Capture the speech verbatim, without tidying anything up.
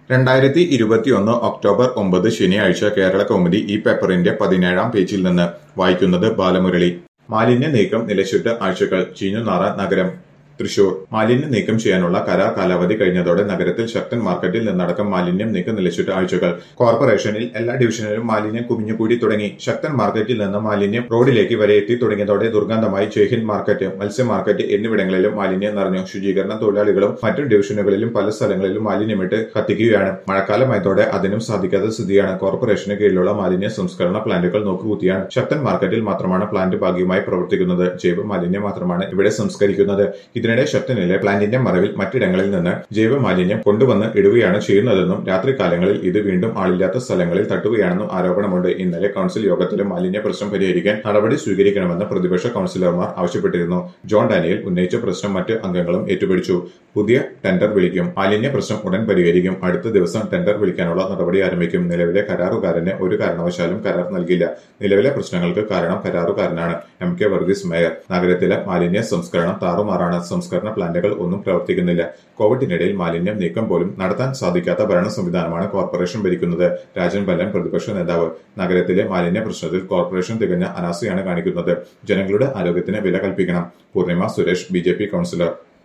രണ്ടായിരത്തി ഇരുപത്തിയൊന്ന് ഒക്ടോബർ ഒമ്പത് ശനിയാഴ്ച കേരള കൗമുദി ഈ പേപ്പറിന്റെ പതിനേഴാം പേജിൽ നിന്ന് വായിക്കുന്നത് ബാലമുരളി. മാലിന്യ നീക്കം നിലച്ചിട്ട് ആഴ്ചകൾ, ചീഞ്ഞുനാറാൻ നഗരം. തൃശൂർ. മാലിന്യം നീക്കം ചെയ്യാനുള്ള കരാർ കാലാവധി കഴിഞ്ഞതോടെ നഗരത്തിൽ ശക്തൻ മാർക്കറ്റിൽ നിന്നടക്കം മാലിന്യം നീക്കം നിലച്ചിട്ട് ആഴ്ചകൾ. കോർപ്പറേഷനിൽ എല്ലാ ഡിവിഷനിലും മാലിന്യം കുമിഞ്ഞുകൂടി തുടങ്ങി. ശക്തൻ മാർക്കറ്റിൽ നിന്ന് മാലിന്യം റോഡിലേക്ക് വരെ എത്തി തുടങ്ങിയതോടെ ദുർഗന്ധമായി ജയ്ഹിന്ദ് മാർക്കറ്റ്, മത്സ്യ മാർക്കറ്റ് എന്നിവിടങ്ങളിലും മാലിന്യം നിറഞ്ഞു. ശുചീകരണ തൊഴിലാളികളും മറ്റു ഡിവിഷനുകളിലും പല സ്ഥലങ്ങളിലും മാലിന്യമിട്ട് കത്തിക്കുകയാണ്. മഴക്കാലമായതോടെ അതിനും സാധിക്കാത്ത സ്ഥിതിയാണ്. കോർപ്പറേഷന് കീഴിലുള്ള മാലിന്യ സംസ്കരണ പ്ലാന്റുകൾ നോക്കുകുത്തിയാണ്. ശക്തൻ മാർക്കറ്റിൽ മാത്രമാണ് പ്ലാന്റ് ഭാഗികമായി പ്രവർത്തിക്കുന്നത്. ജൈവ മാലിന്യം മാത്രമാണ് ഇവിടെ സംസ്കരിക്കുന്നത്. ഇതിനിടെ ശക്തനിലെ പ്ലാന്റിന്റെ മറവിൽ മറ്റിടങ്ങളിൽ നിന്ന് ജൈവ മാലിന്യം കൊണ്ടുവന്ന് ഇടുകയാണ് ചെയ്യുന്നതെന്നും രാത്രികാലങ്ങളിൽ ഇത് വീണ്ടും ആളില്ലാത്ത സ്ഥലങ്ങളിൽ തട്ടുകയാണെന്നും ആരോപണമുണ്ട്. ഇന്നലെ കൌൺസിൽ യോഗത്തിലും മാലിന്യ പ്രശ്നം പരിഹരിക്കാൻ നടപടി സ്വീകരിക്കണമെന്ന് പ്രതിപക്ഷ കൌൺസിലർമാർ ആവശ്യപ്പെട്ടിരുന്നു. ജോൺ ഡാനിയേൽ ഉന്നയിച്ച പ്രശ്നം മറ്റ് അംഗങ്ങളും ഏറ്റുപിടിച്ചു. പുതിയ ടെൻഡർ വിളിക്കും. മാലിന്യ പ്രശ്നം ഉടൻ പരിഹരിക്കും. അടുത്ത ദിവസം ടെൻഡർ വിളിക്കാനുള്ള നടപടി ആരംഭിക്കും. നിലവിലെ കരാറുകാരന് ഒരു കാരണവശാലും കരാർ നൽകില്ല. നിലവിലെ പ്രശ്നങ്ങൾക്ക് കാരണം കരാറുകാരനാണ്. M K Varghese mayor. നഗരത്തിലെ മാലിന്യ സംസ്കരണം താറുമാറാണ്. സംസ്കരണ പ്ലാന്റുകൾ ഒന്നും പ്രവർത്തിക്കുന്നില്ല. കോവിഡിനിടയിൽ മാലിന്യം നീക്കം പോലും നടത്താൻ സാധിക്കാത്ത ഭരണ സംവിധാനമാണ് കോർപ്പറേഷൻ ഭരിക്കുന്നത്. രാജൻ ബല്ലൻ പ്രതിപക്ഷ നേതാവ്. നഗരത്തിലെ മാലിന്യ പ്രശ്നത്തിൽ കോർപ്പറേഷൻ തികഞ്ഞ അനാസ്ഥയാണ് കാണിക്കുന്നത്. ജനങ്ങളുടെ ആരോഗ്യത്തിന് വില കൽപ്പിക്കണം. Purnima Suresh, B J P councillor.